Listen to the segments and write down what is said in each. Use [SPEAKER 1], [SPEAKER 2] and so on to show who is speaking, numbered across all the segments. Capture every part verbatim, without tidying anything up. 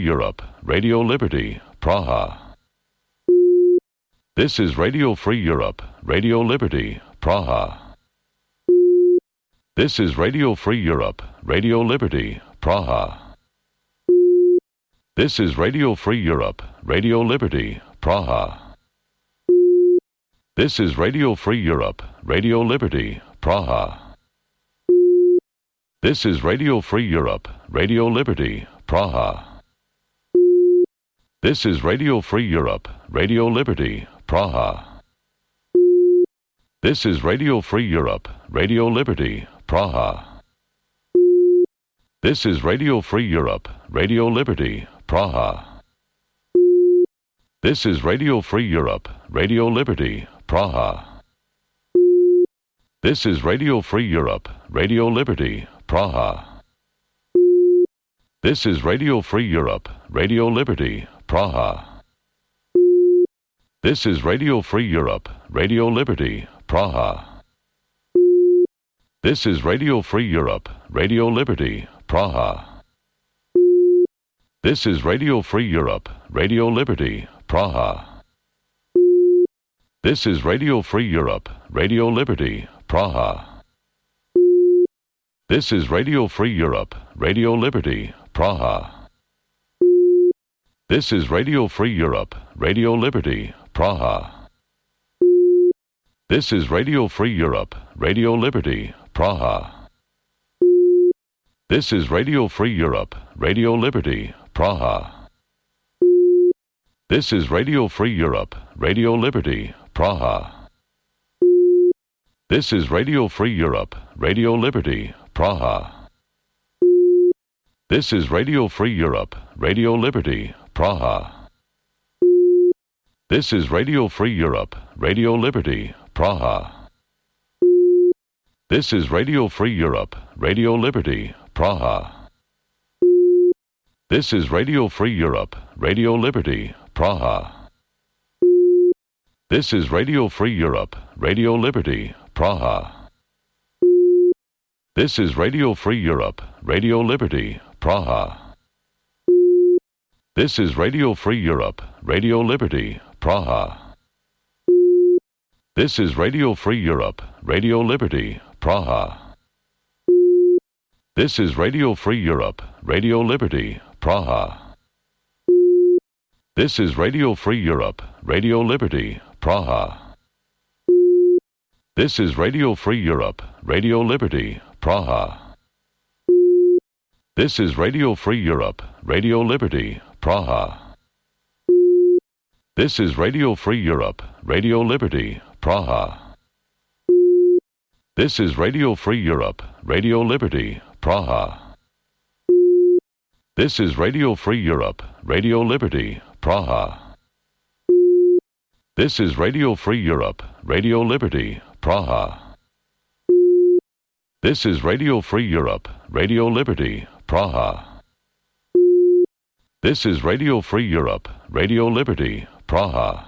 [SPEAKER 1] Europe, Radio Liberty, Praha. This is Radio Free Europe, Radio Liberty, Praha. This is Radio Free Europe, Radio Liberty, Praha. This is Radio Free Europe, Radio Liberty, Praha. This is Radio Free Europe, Radio Liberty, Praha. This is Radio Free Europe, Radio Liberty, Praha. This is Radio Free Europe, Radio Liberty, Praha. This is Radio Free Europe, Radio Liberty, Praha. This is Radio Free Europe, Radio Liberty, Praha. This is Radio Free Europe, Radio Liberty, Praha. This is Radio Free Europe, Radio Liberty, Praha. This is Radio Free Europe, Radio Liberty, Praha. This is Radio Free Europe, Radio Liberty, Praha. This is Radio Free Europe, Radio Liberty, Praha. This is Radio Free Europe, Radio Liberty, Praha. This is Radio Free Europe, Radio Liberty, Praha. This is Radio Free Europe, Radio Liberty, Praha. This is Radio Free Europe, Radio Liberty, Praha. This is Radio Free Europe, Radio Liberty, Praha. This is Radio Free Europe, Radio Liberty, Praha. This is Radio Free Europe, Radio Liberty, Praha. This is Radio Free Europe, Radio Liberty, Praha. This is Radio Free Europe, Radio Liberty, Praha. This is Radio Free Europe, Radio Liberty, Praha. This is Radio Free Europe, Radio Liberty, Praha. This is Radio Free Europe, Radio Liberty, Praha. This is Radio Free Europe, Radio Liberty, Praha. This is Radio Free Europe, Radio Liberty, Praha. This is Radio Free Europe, Radio Liberty, Praha. This is Radio Free Europe, Radio Liberty, Praha. This is Radio Free Europe, Radio Liberty, Praha. This is Radio Free Europe, Radio Liberty, Praha. This is Radio Free Europe, Radio Liberty, Praha. This is Radio Free Europe, Radio Liberty, Praha. This is Radio Free Europe, Radio Liberty, Praha. This is Radio Free Europe, Radio Liberty, Praha. This is Radio Free Europe, Radio Liberty, Praha. This is Radio Free Europe, Radio Liberty, Praha. This is Radio Free Europe, Radio Liberty, Praha. This is Radio Free Europe, Radio Liberty, Praha.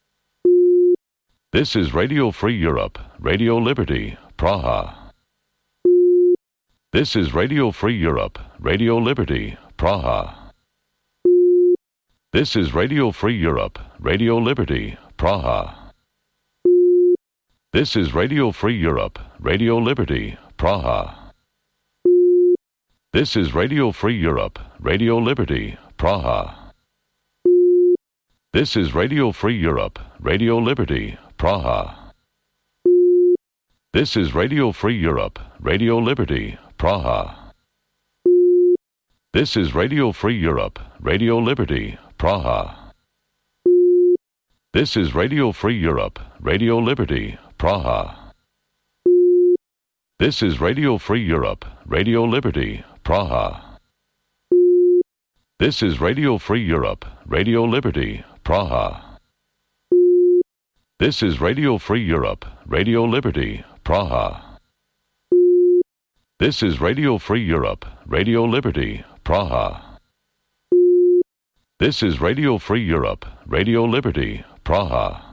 [SPEAKER 1] This is Radio Free Europe, Radio Liberty, Praha. This is Radio Free Europe, Radio Liberty, Praha. This is Radio Free Europe, Radio Liberty, Praha. This is Radio Free Europe, Radio Liberty, Praha. This is Radio Free Europe, Radio Liberty, Praha. This is Radio Free Europe, Radio Liberty, Praha. This is Radio Free Europe, Radio Liberty, Praha. This is Radio Free Europe, Radio Liberty, Praha. This is Radio Free Europe, Radio Liberty, Praha. This is Radio Free Europe, Radio Liberty, Praha. This is Radio Free Europe, Radio Liberty, Praha. This is Radio Free Europe, Radio Liberty, Praha. This is Radio Free Europe, Radio Liberty, Praha. This is Radio Free Europe, Radio Liberty, Praha.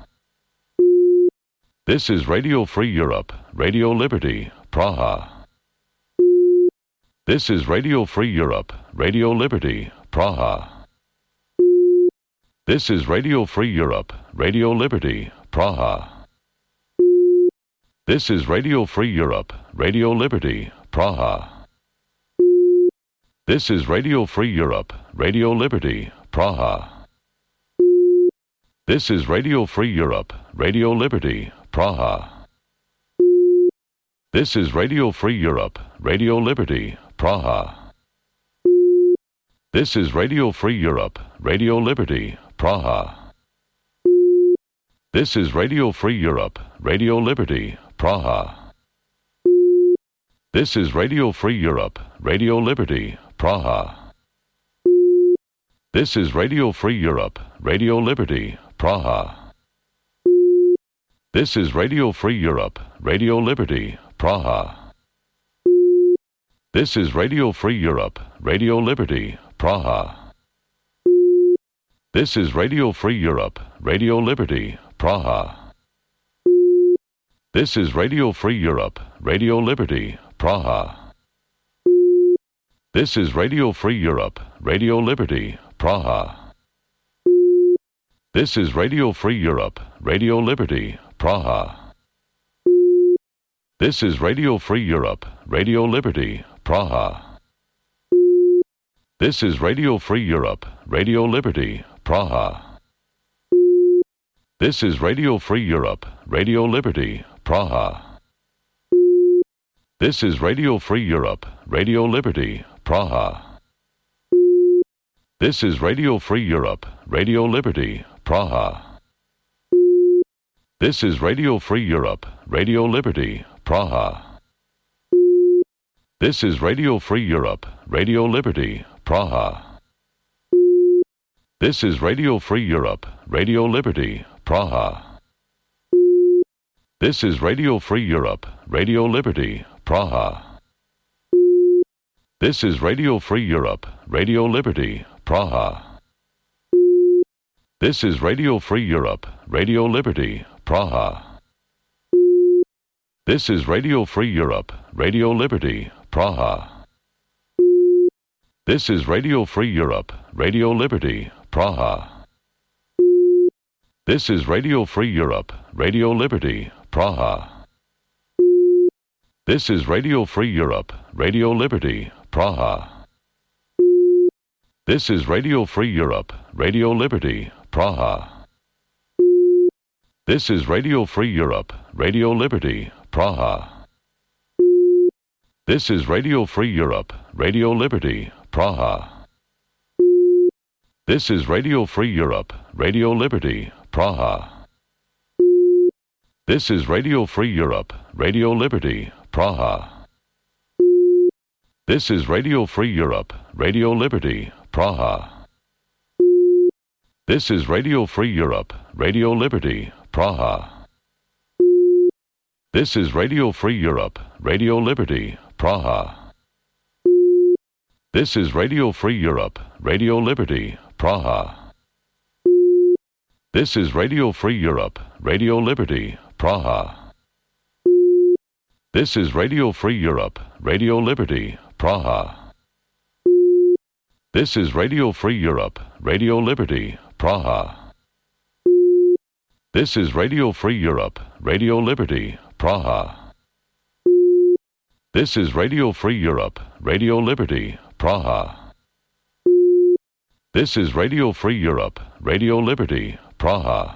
[SPEAKER 1] This is Radio Free Europe, Radio Liberty, Praha. This is Radio Free Europe, Radio Liberty, Praha. This is Radio Free Europe, Radio Liberty, Praha. This is Radio Free Europe, Radio Liberty, Praha. This is Radio Free Europe, Radio Liberty, Praha. This is Radio Free Europe, Radio Liberty, Praha. This is Radio Free Europe, Radio Liberty, Praha. This is Radio Free Europe, Radio Liberty, Praha. This is Radio Free Europe, Radio Liberty, Praha. This is Radio Free Europe, Radio Liberty, Praha. This is Radio Free Europe, Radio Liberty, Praha. This is Radio Free Europe, Radio Liberty, Praha. This is Radio Free Europe, Radio Liberty, Praha. This is Radio Free Europe, Radio Liberty, Praha. This is Radio Free Europe, Radio Liberty, Praha. This is Radio Free Europe, Radio Liberty, Praha. This is Radio Free Europe, Radio Liberty, Praha. This is Radio Free Europe, Radio Liberty, Praha. This is Radio Free Europe, Radio Liberty, Praha. This is Radio Free Europe, Radio Liberty, Praha. This is Radio Free Europe, Radio Liberty, Praha. This is Radio Free Europe, Radio Liberty, Praha. This is Radio Free Europe, Radio Liberty, Praha. This is Radio Free Europe, Radio Liberty, Praha. This is Radio Free Europe, Radio Liberty, Praha. This is Radio Free Europe, Radio Liberty, Praha. This is Radio Free Europe, Radio Liberty, Praha. This is Radio Free Europe, Radio Liberty, Praha. This is Radio Free Europe, Radio Liberty, Praha. This is Radio Free Europe, Radio Liberty, Praha. This is Radio Free Europe, Radio Liberty, Praha. This is Radio Free Europe, Radio Liberty, Praha. This is Radio Free Europe, Radio Liberty, Praha. This is Radio Free Europe, Radio Liberty, Praha. This is Radio Free Europe, Radio Liberty, Praha. This is Radio Free Europe, Radio Liberty, Praha. This is Radio Free Europe, Radio Liberty, Praha. This is Radio Free Europe, Radio Liberty, Praha. This is Radio Free Europe, Radio Liberty, Praha. This is Radio Free Europe, Radio Liberty, Praha. This is Radio Free Europe, Radio Liberty, Praha. This is Radio Free Europe, Radio Liberty, Praha. This is Radio Free Europe, Radio Liberty, Praha. This is Radio Free Europe, Radio Liberty, Praha. This is Radio Free Europe, Radio Liberty, Praha. This is Radio Free Europe, Radio Liberty, Praha. This is Radio Free Europe, Radio Liberty, Praha.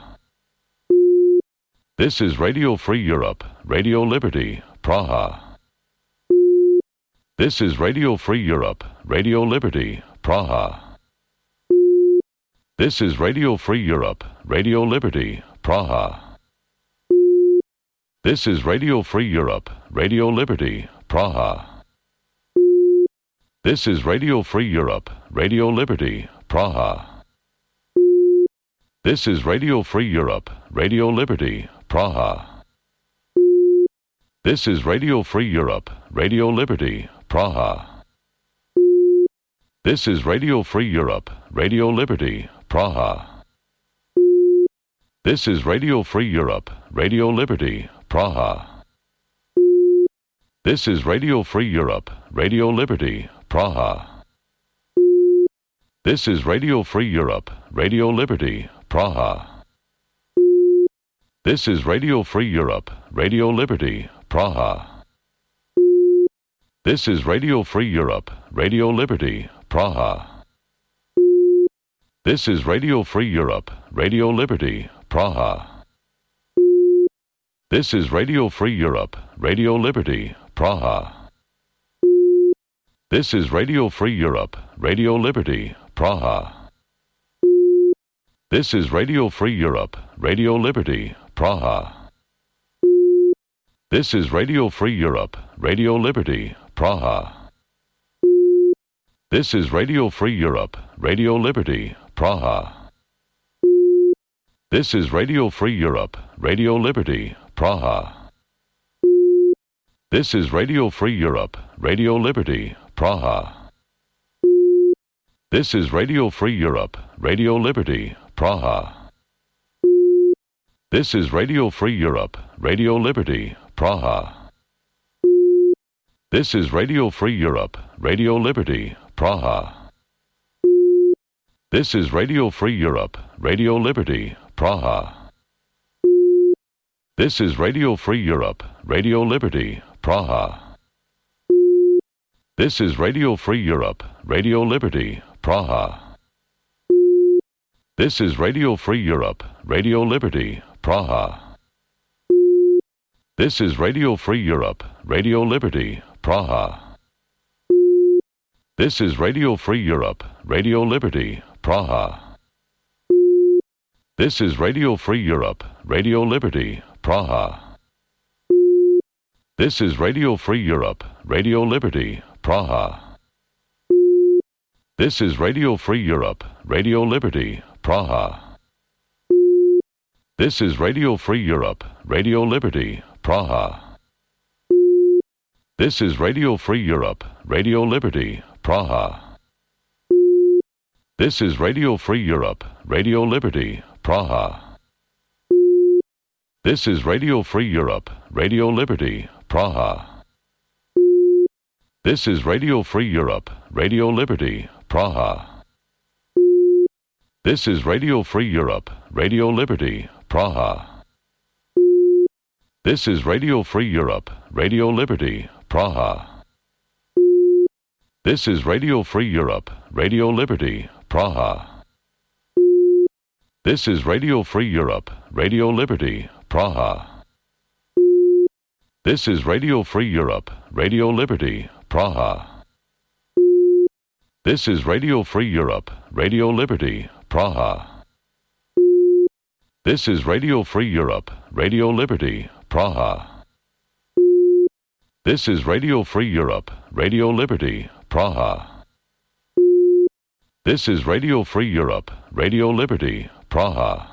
[SPEAKER 1] This is Radio Free Europe, Radio Liberty, Praha. This is Radio Free Europe, Radio Liberty, Praha. This is Radio Free Europe, Radio Liberty, Praha. This is Radio Free Europe, Radio Liberty, Praha. This is Radio Free Europe, Radio Liberty, Praha. This is Radio Free Europe, Radio Liberty, Praha. This is Radio Free Europe, Radio Liberty, Praha. This is Radio Free Europe, Radio Liberty, Praha. This is Radio Free Europe, Radio Liberty, Praha. This is Radio Free Europe, Radio Liberty, Praha. This is Radio Free Europe, Radio Liberty, Praha. This is Radio Free Europe, Radio Liberty, Praha. This is Radio Free Europe, Radio Liberty, Praha. This is Radio Free Europe, Radio Liberty, Praha. This is Radio Free Europe, Radio Liberty, Praha. This is Radio Free Europe, Radio Liberty, Praha. This is Radio Free Europe, Radio Liberty, Praha. This is Radio Free Europe, Radio Liberty, Praha. This is Radio Free Europe, Radio Liberty, Praha. This is Radio Free Europe, Radio Liberty, Praha. This is Radio Free Europe, Radio Liberty, Praha. This is Radio Free Europe, Radio Liberty, Praha. This is Radio Free Europe, Radio Liberty, Praha. This is Radio Free Europe, Radio Liberty, Praha. This is Radio Free Europe, Radio Liberty, Praha. This is Radio Free Europe, Radio Liberty, Praha. This is Radio Free Europe, Radio Liberty, Praha. This is Radio Free Europe, Radio Liberty, Praha. This is Radio Free Europe, Radio Liberty, Praha. This is Radio Free Europe, Radio Liberty, Praha. This is Radio Free Europe, Radio Liberty, Praha. This is Radio Free Europe, Radio Liberty, Praha. This is Radio Free Europe, Radio Liberty, Praha. This is Radio Free Europe, Radio Liberty, Praha. This is Radio Free Europe, Radio Liberty, Praha. This is Radio Free Europe, Radio Liberty, Praha. This is Radio Free Europe, Radio Liberty, Praha. This is Radio Free Europe, Radio Liberty, Praha. This is Radio Free Europe, Radio Liberty, Praha. This is Radio Free Europe, Radio Liberty, Praha. This is Radio Free Europe, Radio Liberty, Praha. This is Radio Free Europe, Radio Liberty, Praha. This is Radio Free Europe, Radio Liberty, Praha. This is Radio Free Europe, Radio Liberty, Praha. This is Radio Free Europe, Radio Liberty, Praha. This is Radio Free Europe, Radio Liberty, Praha. This is Radio Free Europe, Radio Liberty, Praha.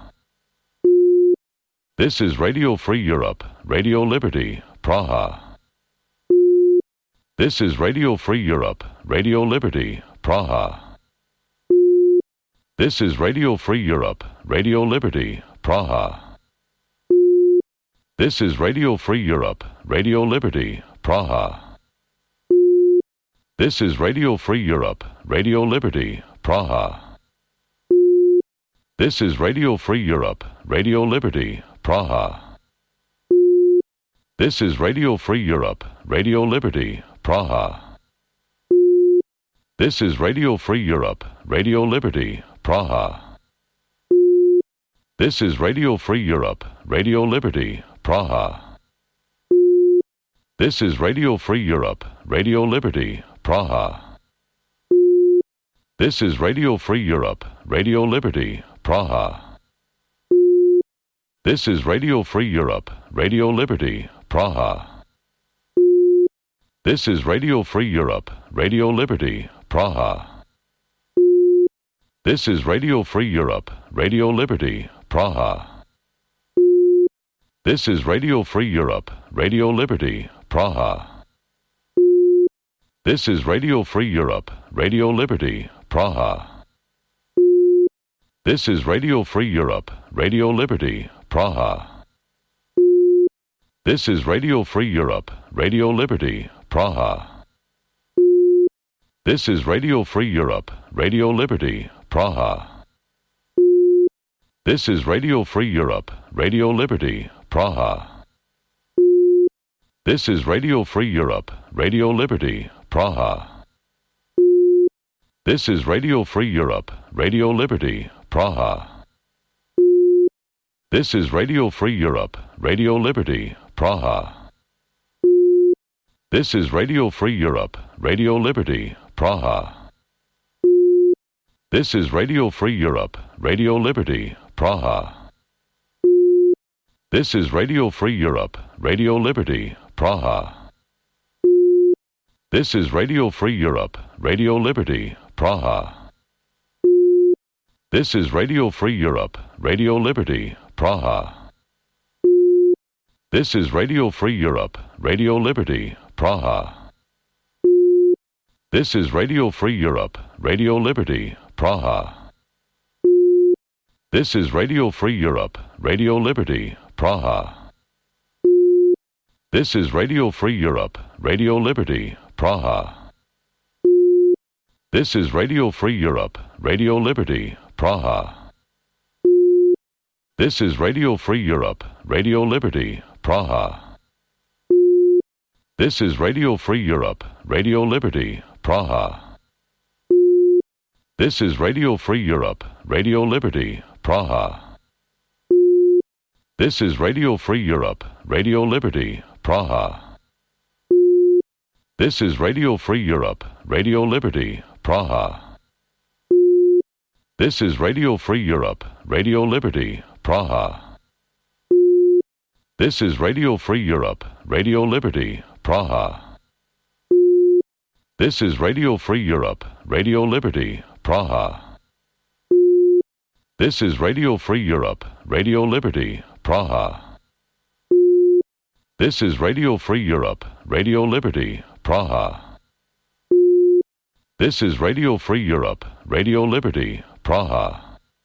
[SPEAKER 1] This is Radio Free Europe, Radio Liberty, Praha. This is Radio Free Europe, Radio Liberty, Praha. This is Radio Free Europe, Radio Liberty, Praha. This is Radio Free Europe, Radio Liberty, Praha. This is Radio Free Europe, Radio Liberty, Praha. This is Radio Free Europe, Radio Liberty, Praha. This is Radio Free Europe, Radio Liberty, Praha. This is Radio Free Europe, Radio Liberty, Praha. This is Radio Free Europe, Radio Liberty, Praha. This is Radio Free Europe, Radio Liberty, Praha. This is Radio Free Europe, Radio Liberty, Praha. This is Radio Free Europe, Radio Liberty, Praha. This is Radio Free Europe, Radio Liberty, Praha. This is Radio Free Europe, Radio Liberty, Praha. This is Radio Free Europe, Radio Liberty, Praha. This is Radio Free Europe, Radio Liberty, Praha. This is Radio Free Europe, Radio Liberty, Praha. This is Radio Free Europe, Radio Liberty, Praha. This is Radio Free Europe, Radio Liberty, Praha. This is Radio Free Europe, Radio Liberty, Praha. This is Radio Free Europe, Radio Liberty, Praha. This is Radio Free Europe, Radio Liberty, Praha. This is Radio Free Europe, Radio Liberty, Praha. This is Radio Free Europe, Radio Liberty, Praha. This is Radio Free Europe, Radio Liberty, Praha. This is Radio Free Europe, Radio Liberty, Praha. This is Radio Free Europe, Radio Liberty, Praha. This is Radio Free Europe, Radio Liberty, Praha. This is Radio Free Europe, Radio Liberty, Praha. This is Radio Free Europe, Radio Liberty, Praha. This is Radio Free Europe, Radio Liberty, Praha. This is Radio Free Europe, Radio Liberty, Praha. This is Radio Free Europe, Radio Liberty, Praha. This is Radio Free Europe, Radio Liberty, Praha. This is Radio Free Europe, Radio Liberty, Praha. This is Radio Free Europe, Radio Liberty, Praha. This is Radio Free Europe, Radio Liberty, Praha. This is Radio Free Europe, Radio Liberty, Praha. This is Radio Free Europe, Radio Liberty, Praha. This is Radio Free Europe, Radio Liberty, Praha. This is Radio Free Europe, Radio Liberty, Praha. This is Radio Free Europe, Radio Liberty, Praha. This is Radio Free Europe, Radio Liberty, Praha. This is Radio Free Europe, Radio Liberty, Praha.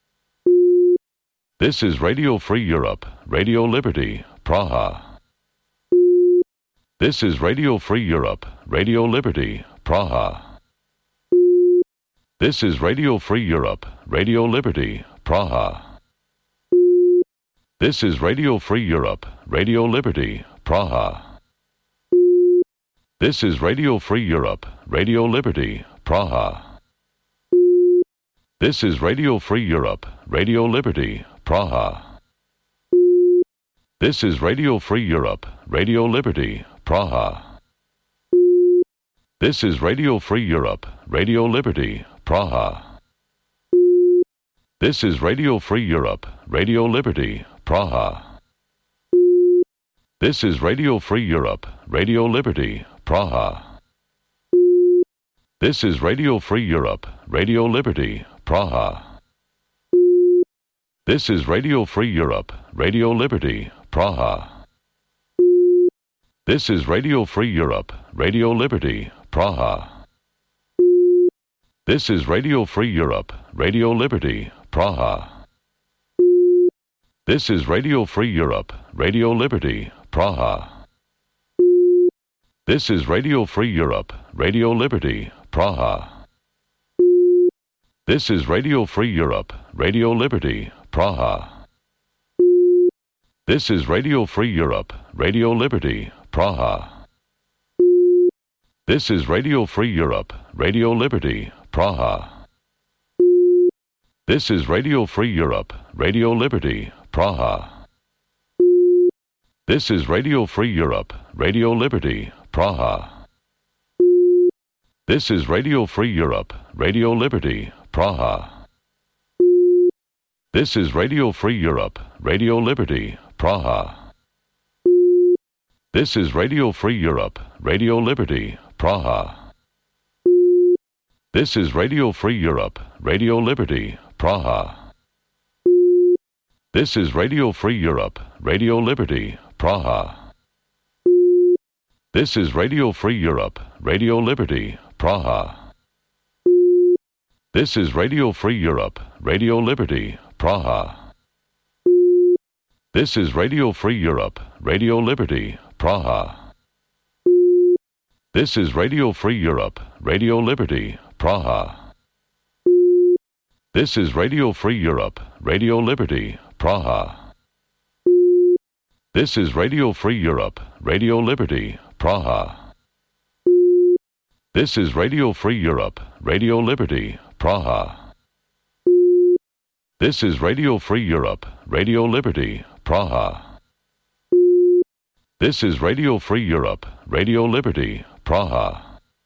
[SPEAKER 1] This is Radio Free Europe, Radio Liberty, Praha. This is Radio Free Europe, Radio Liberty, Praha. This is Radio Free Europe, Radio Liberty, Praha. This is Radio Free Europe, Radio Liberty, Praha. This is Radio Free Europe, Radio Liberty, Praha. This is Radio Free Europe, Radio Liberty, Praha. This is Radio Free Europe, Radio Liberty, Praha. This is Radio Free Europe, Radio Liberty, Praha. This is Radio Free Europe, Radio Liberty, Praha. This is Radio Free Europe, Radio Liberty, Praha. This is Radio Free Europe, Radio Liberty, Praha. This is Radio Free Europe, Radio Liberty, Praha. This is Radio Free Europe, Radio Liberty, Praha. This is Radio Free Europe, Radio Liberty, Praha. This is Radio Free Europe, Radio Liberty, Praha. This is Radio Free Europe, Radio Liberty, Praha. This is Radio Free Europe, Radio Liberty, Praha. This is Radio Free Europe, Radio Liberty, Praha. This is Radio Free Europe, Radio Liberty, Praha. This is Radio Free Europe, Radio Liberty, Praha. This is Radio Free Europe, Radio Liberty, Praha. This is Radio Free Europe, Radio Liberty, Praha. This is Radio Free Europe, Radio Liberty, Praha. This is Radio Free Europe, Radio Liberty, Praha. This is Radio Free Europe, Radio Liberty, Praha. This is Radio Free Europe, Radio Liberty, Praha. This is Radio Free Europe, Radio Liberty, Praha. This is Radio Free Europe, Radio Liberty, Praha. This is Radio Free Europe, Radio Liberty, Praha. This is Radio Free Europe, Radio Liberty, Praha. This is Radio Free Europe, Radio Liberty, Praha. This is Radio Free Europe, Radio Liberty, Praha. This is Radio Free Europe, Radio Liberty, Praha. This is Radio Free Europe, Radio Liberty, Praha. This is Radio Free Europe, Radio Liberty, Praha.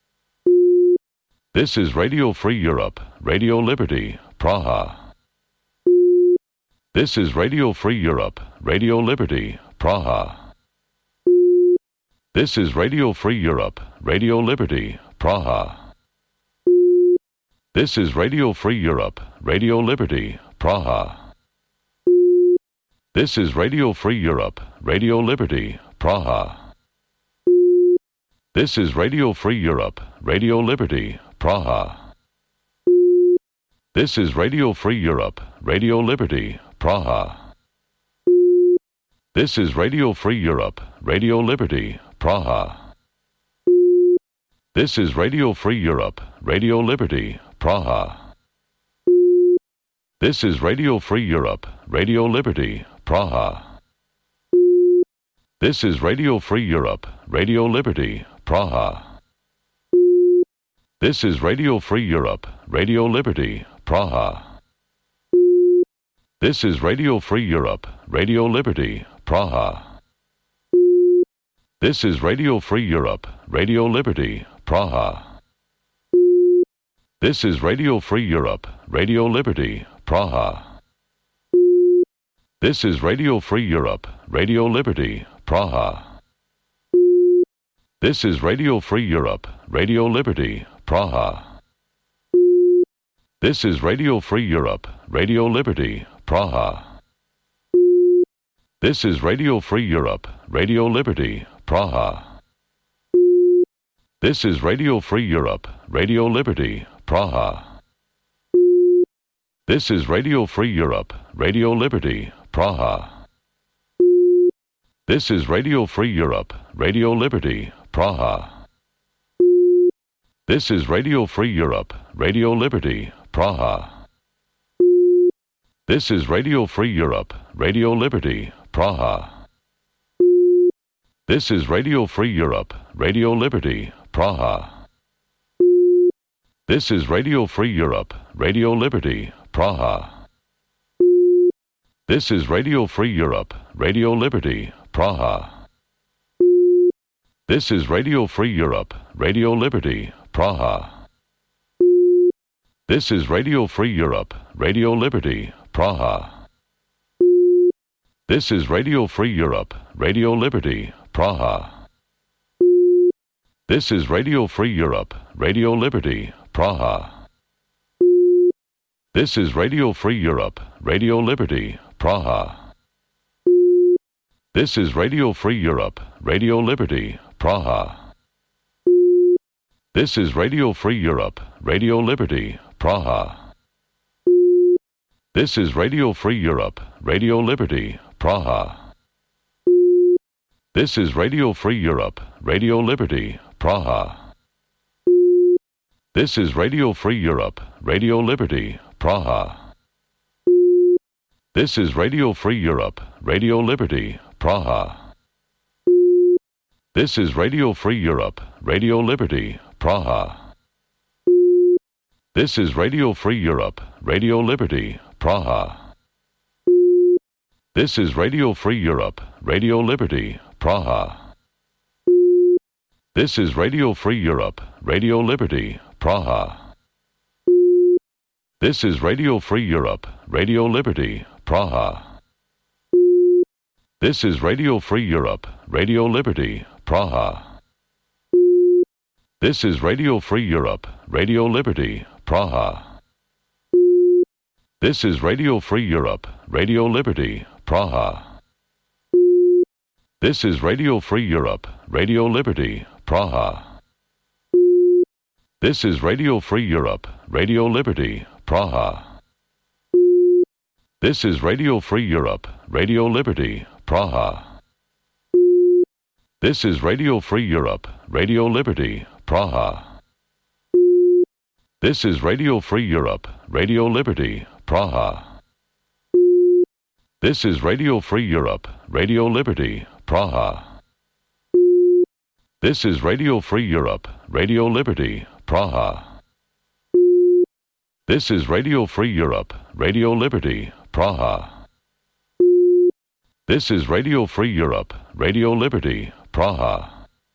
[SPEAKER 1] This is Radio Free Europe, Radio Liberty, Praha. This is Radio Free Europe, Radio Liberty, Praha. This is Radio Free Europe, Radio Liberty, Praha. This is Radio Free Europe, Radio Liberty, Praha. This is Radio Free Europe, Radio Liberty, Praha. This is Radio Free Europe, Radio Liberty, Praha. This is Radio Free Europe, Radio Liberty, Praha. This is Radio Free Europe, Radio Liberty, Praha. This is Radio Free Europe, Radio Liberty, Praha. This is Radio Free Europe, Radio Liberty, Praha. This is Radio Free Europe, Radio Liberty, Praha. This is Radio Free Europe, Radio Liberty, Praha. This is Radio Free Europe, Radio Liberty, Praha. This is Radio Free Europe, Radio Liberty, Praha. This is Radio Free Europe, Radio Liberty, Praha. This is Radio Free Europe, Radio Liberty, Praha. This is Radio Free Europe, Radio Liberty, Praha. This is Radio Free Europe, Radio Liberty, Praha. This is Radio Free Europe, Radio Liberty, Praha. This is Radio Free Europe, Radio Liberty, Praha. This is Radio Free Europe, Radio Liberty, Praha. This is Radio Free Europe, Radio Liberty, Praha. This is Radio Free Europe, Radio Liberty, Praha. This is Radio Free Europe, Radio Liberty, Praha. This is Radio Free Europe, Radio Liberty, Praha. This is Radio Free Europe, Radio Liberty, Praha. This is Radio Free Europe, Radio Liberty, Praha. This is Radio Free Europe, Radio Liberty, Praha. This is Radio Free Europe, Radio Liberty, Praha. This is Radio Free Europe, Radio Liberty, Praha. This is Radio Free Europe, Radio Liberty, Praha. This is Radio Free Europe, Radio Liberty, Praha. This is Radio Free Europe, Radio Liberty, Praha. This is Radio Free Europe, Radio Liberty, Praha. This is Radio Free Europe, Radio Liberty, Praha. This is Radio Free Europe, Radio Liberty, Praha. This is Radio Free Europe, Radio Liberty, Praha. This is Radio Free Europe, Radio Liberty, Praha. This is Radio Free Europe, Radio Liberty, Praha. This is Radio Free Europe, Radio Liberty, Praha. This is Radio Free Europe, Radio Liberty, Praha. This is Radio Free Europe, Radio Liberty, Praha. This is Radio Free Europe, Radio Liberty, Praha. This is Radio Free Europe, Radio Liberty, Praha. This is Radio Free Europe, Radio Liberty, Praha. This is Radio Free Europe, Radio Liberty, Praha. This is Radio Free Europe, Radio Liberty, Praha. This is Radio Free Europe, Radio Liberty, Praha. This is Radio Free Europe, Radio Liberty, Praha. This is Radio Free Europe, Radio Liberty, Praha. This is Radio Free Europe, Radio Liberty, Praha. This is Radio Free Europe, Radio Liberty, Praha. This is Radio Free Europe, Radio Liberty, Praha. This is Radio Free Europe, Radio Liberty, Praha. This is Radio Free Europe, Radio Liberty, Praha.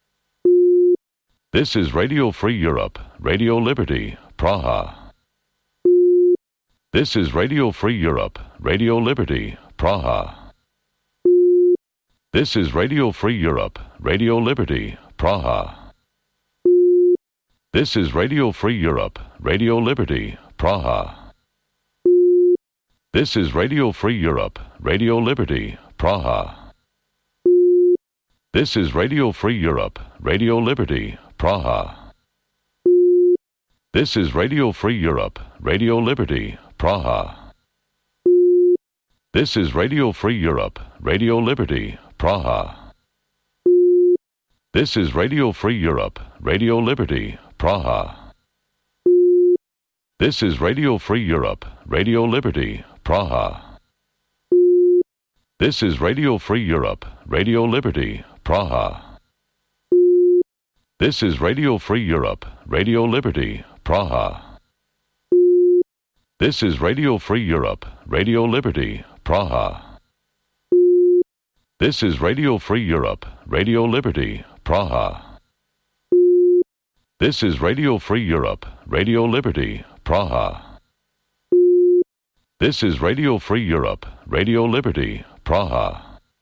[SPEAKER 1] This is Radio Free Europe, Radio Liberty, Praha. This is Radio Free Europe, Radio Liberty, Praha. This is Radio Free Europe, Radio Liberty, Praha. This is Radio Free Europe, Radio Liberty, Praha. This is Radio Free Europe, Radio Liberty, Praha. This is Radio Free Europe, Radio Liberty, Praha. This is Radio Free Europe, Radio Liberty, Praha. This is Radio Free Europe, Radio Liberty, Praha. This is Radio Free Europe, Radio Liberty, Praha. This is Radio Free Europe, Radio Liberty, Praha. This is Radio Free Europe, Radio Liberty, Praha. This is Radio Free Europe, Radio Liberty, Praha. This is Radio Free Europe, Radio Liberty, Praha. This is Radio Free Europe, Radio Liberty, Praha. This is Radio Free Europe, Radio Liberty, Praha. This is Radio Free Europe, Radio Liberty, Praha.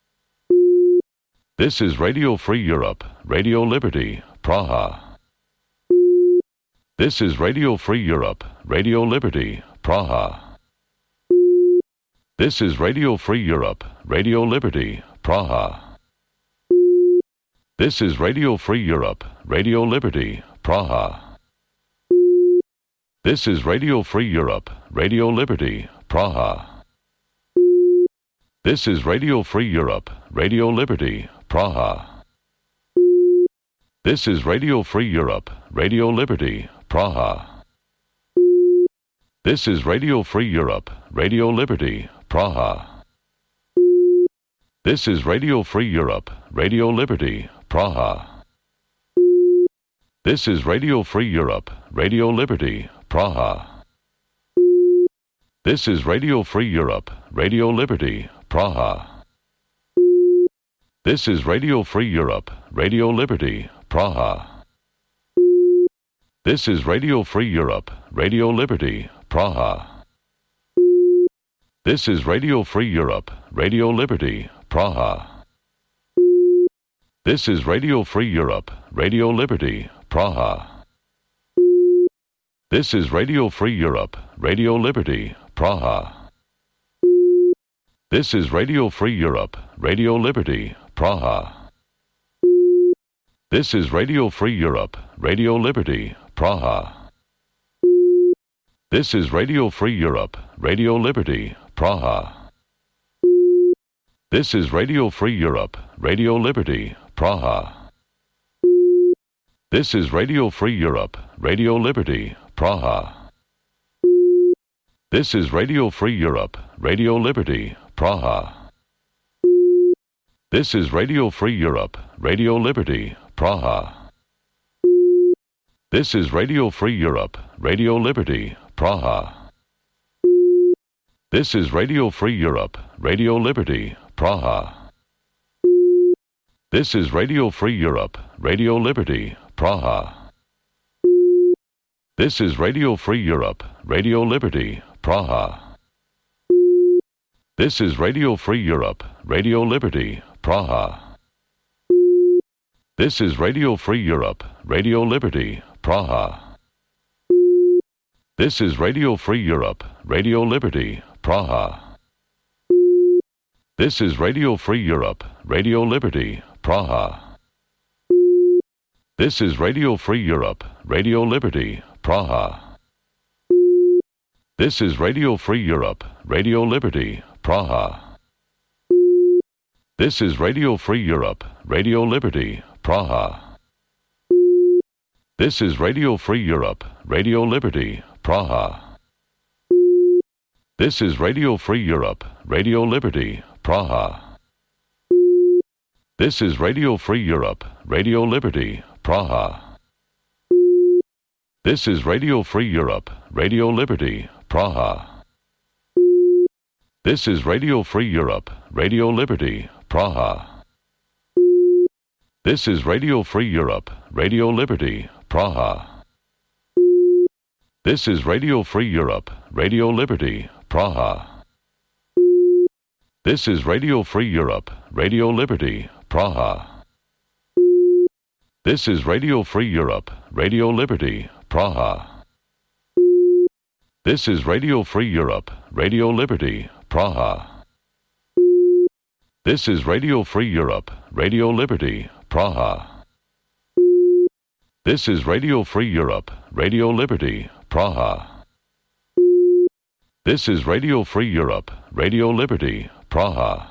[SPEAKER 1] This is Radio Free Europe, Radio Liberty, Praha. This is Radio Free Europe, Radio Liberty, Praha. This is Radio Free Europe, Radio Liberty, Praha. This is Radio Free Europe, Radio Liberty, Praha. This is Radio Free Europe, Radio Liberty, Praha. This is Radio Free Europe, Radio Liberty, Praha. This is Radio Free Europe, Radio Liberty, Praha. This is Radio Free Europe, Radio Liberty, Praha. This is Radio Free Europe, Radio Liberty, Praha. This is Radio Free Europe, Radio Liberty, Praha. This is Radio Free Europe, Radio Liberty, Praha. This is Radio Free Europe, Radio Liberty, Praha. This is Radio Free Europe, Radio Liberty, Praha. This is Radio Free Europe, Radio Liberty, Praha. This is Radio Free Europe, Radio Liberty, Praha. This is Radio Free Europe, Radio Liberty, Praha. This is Radio Free Europe, Radio Liberty, Praha. This is Radio Free Europe, Radio Liberty, Praha. This is Radio Free Europe, Radio Liberty, Praha. This is Radio Free Europe, Radio Liberty, Praha. This is Radio Free Europe, Radio Liberty, Praha. This is Radio Free Europe, Radio Liberty, Praha. This is Radio Free Europe, Radio Liberty, Praha. This is Radio Free Europe, Radio Liberty, Praha. This is Radio Free Europe, Radio Liberty, Praha. This is Radio Free Europe, Radio Liberty, Praha. This is Radio Free Europe, Radio Liberty, Praha. This is Radio Free Europe, Radio Liberty, Praha. This is Radio Free Europe, Radio Liberty, Praha. This is Radio Free Europe, Radio Liberty, Praha. This is Radio Free Europe, Radio Liberty, Praha. This is Radio Free Europe, Radio Liberty, Praha. This is Radio Free Europe, Radio Liberty, Praha. This is Radio Free Europe, Radio Liberty, Praha. This is Radio Free Europe, Radio Liberty, Praha. This is Radio Free Europe, Radio Liberty, Praha. This is Radio Free Europe, Radio Liberty, Praha. This is Radio Free Europe, Radio Liberty, Praha. This is Radio Free Europe, Radio Liberty, Praha. This is Radio Free Europe, Radio Liberty, Praha. This is Radio Free Europe, Radio Liberty, Praha. This is Radio Free Europe, Radio Liberty, Praha. This is Radio Free Europe, Radio Liberty, Praha. This is Radio Free Europe, Radio Liberty, Praha. This is Radio Free Europe, Radio Liberty, Praha. This is Radio Free Europe, Radio Liberty, Praha. This is Radio Free Europe, Radio Liberty, Praha.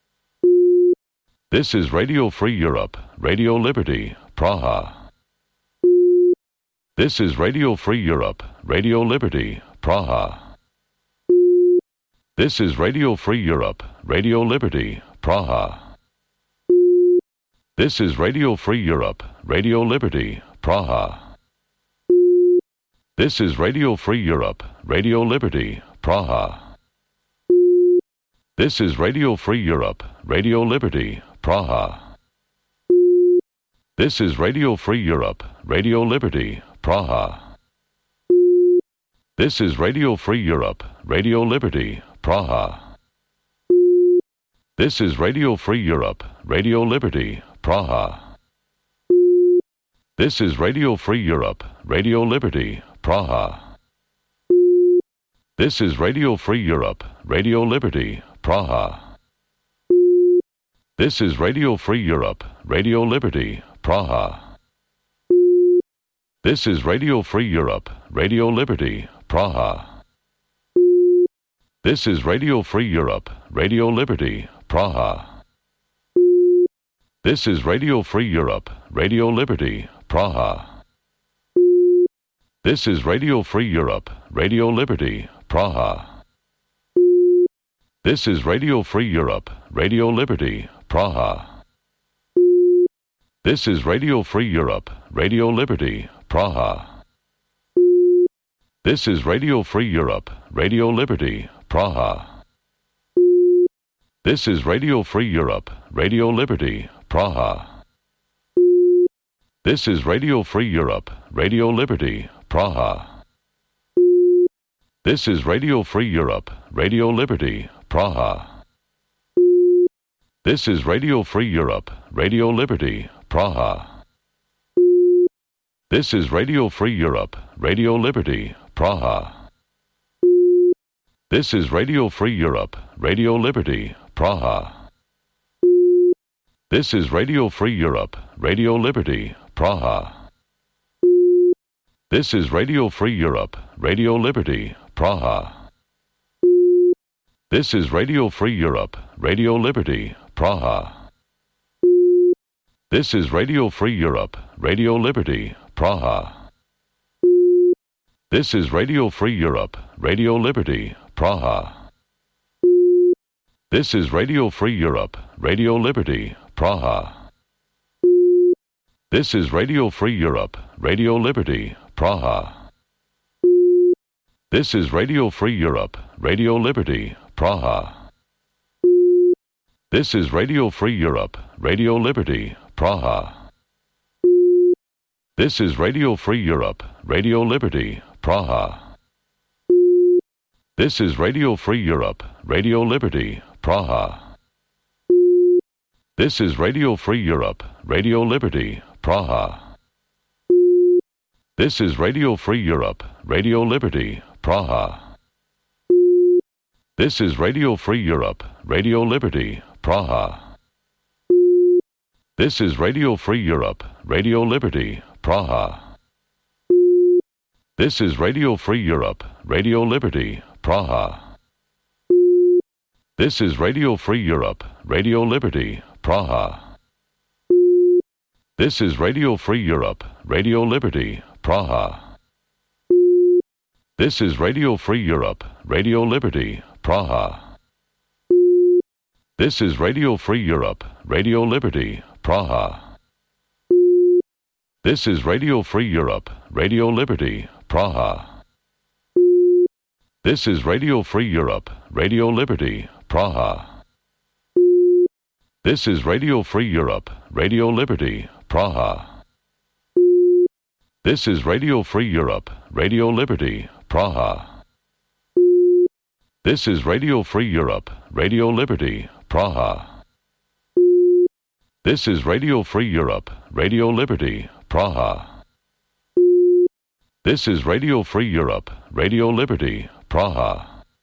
[SPEAKER 1] This is Radio Free Europe, Radio Liberty, Praha. This is Radio Free Europe, Radio Liberty, Praha. This is Radio Free Europe, Radio Liberty, Praha. This is Radio Free Europe, Radio Liberty, Praha. This is Radio Free Europe, Radio Liberty, Praha. This is Radio Free Europe, Radio Liberty, Praha. This is Radio Free Europe, Radio Liberty, Praha. This is Radio Free Europe, Radio Liberty, Praha. This is Radio Free Europe, Radio Liberty, Praha. This is Radio Free Europe, Radio Liberty, Praha. This is Radio Free Europe, Radio Liberty, Praha. This is Radio Free Europe, Radio Liberty, Praha. This is Radio Free Europe, Radio Liberty, Praha. This is Radio Free Europe, Radio Liberty, Praha. This is Radio Free Europe, Radio Liberty, Praha. This is Radio Free Europe, Radio Liberty, Praha. This is Radio Free Europe, Radio Liberty, Praha. This is Radio Free Europe, Radio Liberty, Praha. This is Radio Free Europe, Radio Liberty, Praha. This is Radio Free Europe, Radio Liberty, Praha. This is Radio Free Europe, Radio Liberty, Praha. This is Radio Free Europe, Radio Liberty, Praha. This is Radio Free Europe, Radio Liberty, Praha. This is Radio Free Europe, Radio Liberty, Praha. This is Radio Free Europe, Radio Liberty, Praha. This is Radio Free Europe, Radio Liberty, Praha. This is Radio Free Europe, Radio Liberty, Praha. This is Radio Free Europe, Radio Liberty, Praha. This is Radio Free Europe, Radio Liberty, Praha. This is Radio Free Europe, Radio Liberty, Praha. This is Radio Free Europe, Radio Liberty, Praha. This is Radio Free Europe, Radio Liberty, Praha. This is Radio Free Europe, Radio Liberty, Praha. This is Radio Free Europe, Radio Liberty, Praha. This is Radio Free Europe, Radio Liberty, Praha. This is Radio Free Europe, Radio Liberty, Praha. This is Radio Free Europe, Radio Liberty, Praha. This is Radio Free Europe, Radio Liberty, Praha. This is Radio Free Europe, Radio Liberty, Praha. This is Radio Free Europe, Radio Liberty, Praha. This is Radio Free Europe, Radio Liberty, Praha. This is Radio Free Europe, Radio Liberty, Praha. This is Radio Free Europe, Radio Liberty, Praha. This is Radio Free Europe, Radio Liberty, Praha. This is Radio Free Europe, Radio Liberty, Praha. This is Radio Free Europe, Radio Liberty, Praha. This is Radio Free Europe, Radio Liberty, Praha. This is Radio Free Europe, Radio Liberty, Praha. This is Radio Free Europe, Radio Liberty, Praha. This is Radio Free Europe, Radio Liberty, Praha. This is Radio Free Europe, Radio Liberty, Praha. This is Radio Free Europe, Radio Liberty, Praha.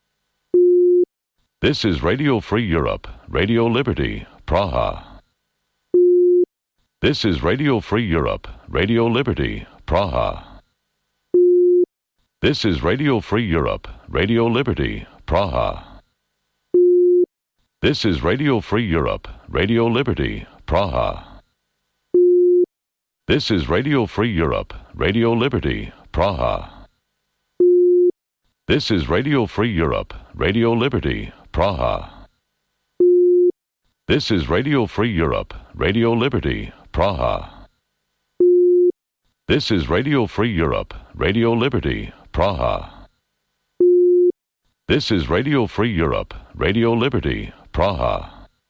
[SPEAKER 1] This is Radio Free Europe, Radio Liberty, Praha. This is Radio Free Europe, Radio Liberty, Praha. This is Radio Free Europe, Radio Liberty, Praha. This is Radio Free Europe, Radio Liberty, Praha. This is Radio Free Europe, Radio Liberty, Praha. This is Radio Free Europe, Radio Liberty, Praha. This is Radio Free Europe, Radio Liberty, Praha. This is Radio Free Europe, Radio Liberty, Praha. This is Radio Free Europe, Radio Liberty, Praha.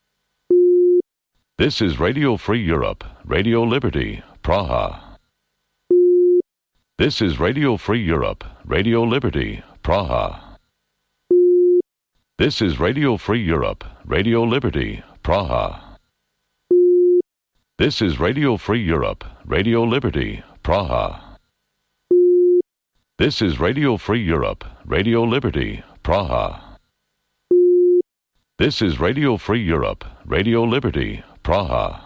[SPEAKER 1] This is Radio Free Europe, Radio Liberty, Praha. This is Radio Free Europe, Radio Liberty, Praha. This is Radio Free Europe, Radio Liberty, Praha. This is Radio Free Europe, Radio Liberty, Praha. This is Radio Free Europe, Radio Liberty, Praha. This is Radio Free Europe, Radio Liberty, Praha.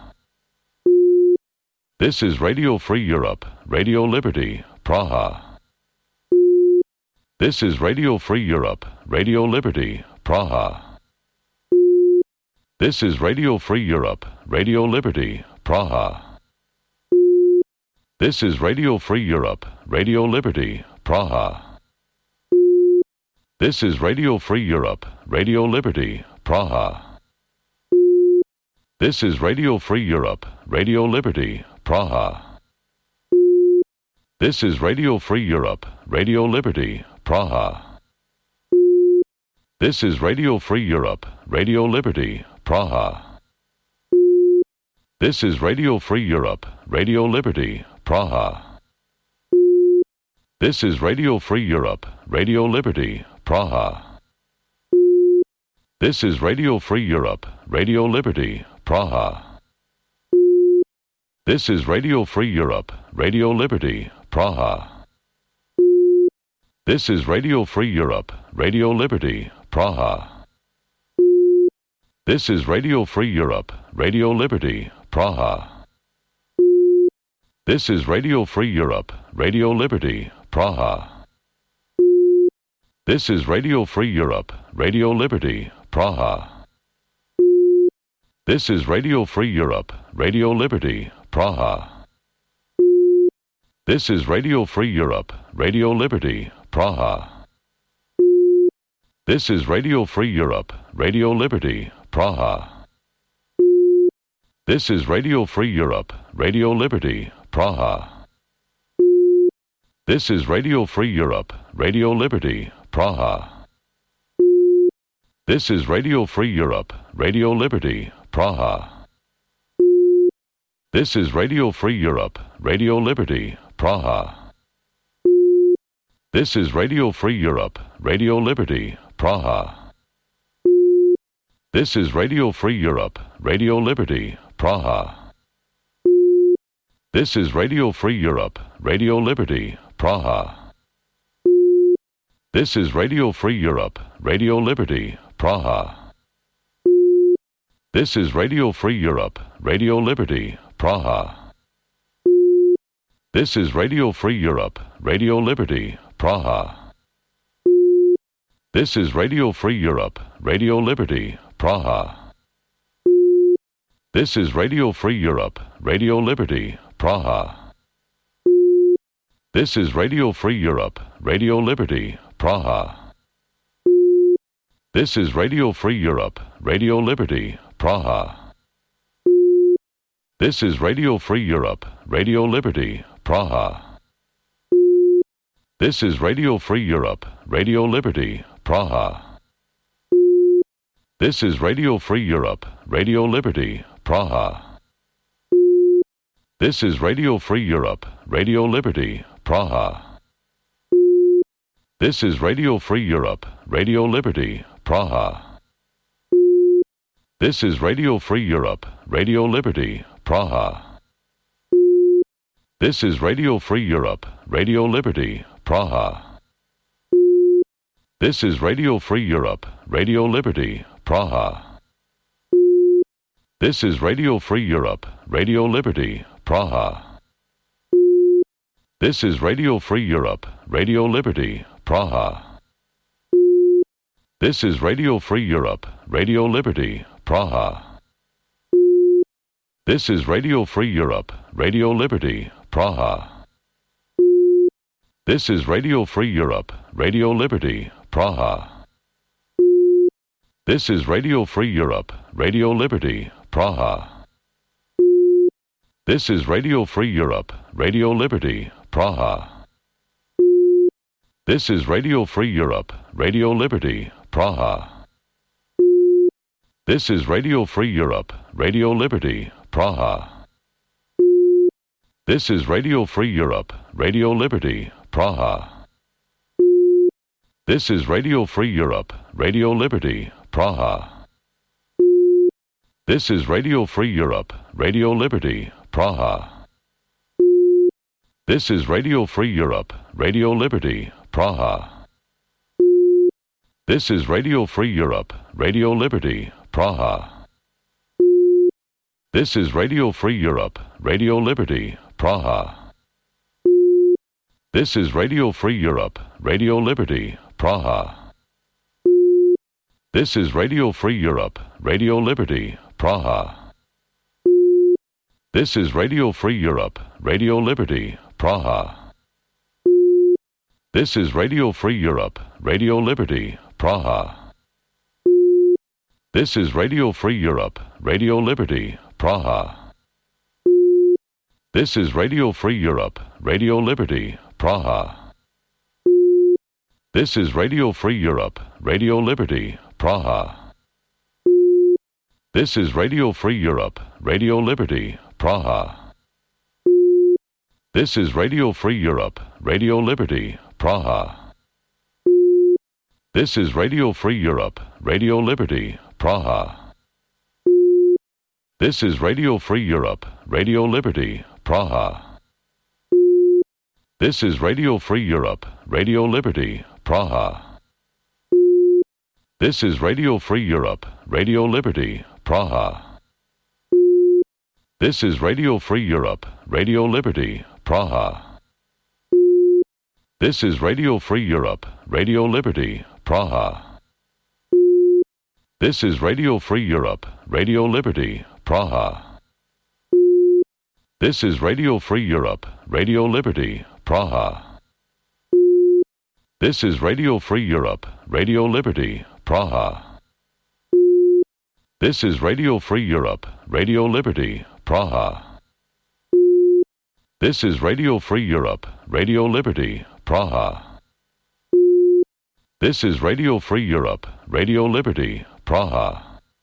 [SPEAKER 1] This is Radio Free Europe, Radio Liberty, Praha. This is Radio Free Europe, Radio Liberty, Praha. This is Radio Free Europe, Radio Liberty, Praha. This is Radio Free Europe, Radio Liberty, Praha. This is Radio Free Europe, Radio Liberty, Praha. This is Radio Free Europe, Radio Liberty, Praha. This is Radio Free Europe, Radio Liberty, Praha. This is Radio Free Europe, Radio Liberty, Praha. This is Radio Free Europe, Radio Liberty, Praha. This is Radio Free Europe, Radio Liberty, Praha. This is Radio Free Europe, Radio Liberty, Praha. This is Radio Free Europe, Radio Liberty, Praha. This is Radio Free Europe, Radio Liberty, Praha. This is Radio Free Europe, Radio Liberty, Praha. This is Radio Free Europe, Radio Liberty, Praha. This is Radio Free Europe, Radio Liberty, Praha. This is Radio Free Europe, Radio Liberty, Praha. This is Radio Free Europe, Radio Liberty, Praha. This is Radio Free Europe, Radio Liberty, Praha. This is Radio Free Europe, Radio Liberty, Praha. This is Radio Free Europe, Radio Liberty, Praha. This is Radio Free Europe, Radio Liberty, Praha. This is Radio Free Europe, Radio Liberty, Praha. This is Radio Free Europe, Radio Liberty, Praha. This is Radio Free Europe, Radio Liberty, Praha. This is Radio Free Europe, Radio Liberty, Praha. This is Radio Free Europe, Radio Liberty, Praha. This is Radio Free Europe, Radio Liberty, Praha. This is Radio Free Europe, Radio Liberty, Praha. This is Radio Free Europe, Radio Liberty, Praha. This is Radio Free Europe, Radio Liberty, Praha. This is Radio Free Europe, Radio Liberty, Praha. This is Radio Free Europe, Radio Liberty, Praha. This is Radio Free Europe, Radio Liberty, Praha. This is Radio Free Europe, Radio Liberty, Praha. This is Radio Free Europe, Radio Liberty, Praha. This is Radio Free Europe, Radio Liberty, Praha. This is Radio Free Europe, Radio Liberty, Praha. This is Radio Free Europe, Radio Liberty, Praha. This is Radio Free Europe, Radio Liberty, Praha. This is Radio Free Europe, Radio Liberty, Praha. This is Radio Free Europe, Radio Liberty, Praha. This is Radio Free Europe, Radio Liberty, Praha. This is Radio Free Europe, Radio Liberty, Praha. This is Radio Free Europe, Radio Liberty, Praha. This is Radio Free Europe, Radio Liberty, Praha. This is Radio Free Europe, Radio Liberty, Praha. This is Radio Free Europe, Radio Liberty, Praha. This is Radio Free Europe, Radio Liberty, Praha. This is Radio Free Europe, Radio Liberty, Praha. This is Radio Free Europe, Radio Liberty, Praha. This is Radio Free Europe, Radio Liberty, Praha. This is Radio Free Europe, Radio Liberty, Praha. This is Radio Free Europe, Radio Liberty, Praha. This is Radio Free Europe, Radio Liberty, Praha. This is Radio Free Europe, Radio Liberty, Praha. This is Radio Free Europe, Radio Liberty, Praha. This is Radio Free Europe, Radio Liberty, Praha. This is Radio Free Europe, Radio Liberty, Praha. This is Radio Free Europe, Radio Liberty, Praha. This is Radio Free Europe, Radio Liberty, Praha. This is Radio Free Europe, Radio Liberty, Praha. This is Radio Free Europe, Radio Liberty, Praha. This is Radio Free Europe, Radio Liberty, Praha. This is Radio Free Europe, Radio Liberty, Praha. This is Radio Free Europe, Radio Liberty, Praha. This is Radio Free Europe, Radio Liberty, Praha. This is Radio Free Europe, Radio Liberty, Praha. This is Radio Free Europe, Radio Liberty, Praha. This is Radio Free Europe, Radio Liberty, Praha. This is Radio Free Europe, Radio Liberty, Praha. This is Radio Free Europe, Radio Liberty, Praha. This is Radio Free Europe, Radio Liberty, Praha. This is Radio Free Europe, Radio Liberty, Praha. This is Radio Free Europe, Radio Liberty, Praha. This is Radio Free Europe, Radio Liberty, Praha. This is Radio Free Europe, Radio Liberty, Praha.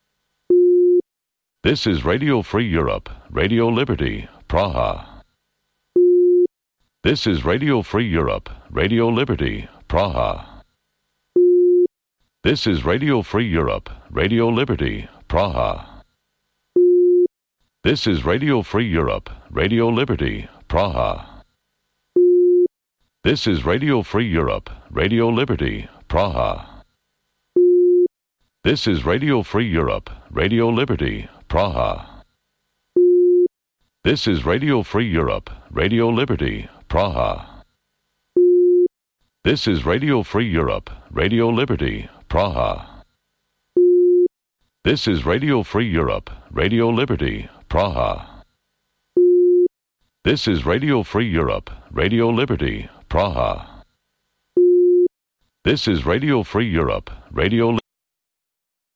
[SPEAKER 1] This is Radio Free Europe, Radio Liberty, Praha. This is Radio Free Europe, Radio Liberty, Praha. This is Radio Free Europe, Radio Liberty, Praha. This is Radio Free Europe, Radio Liberty, Praha. This is Radio Free Europe, Radio Liberty, Praha. This is Radio Free Europe, Radio Liberty, Praha. This is Radio Free Europe, Radio Liberty, Praha. This is Radio Free Europe, Radio Liberty, Praha. This is Radio Free Europe, Radio Liberty, Praha. This is Radio Free Europe, Radio Liberty, Praha. This is Radio Free Europe, Radio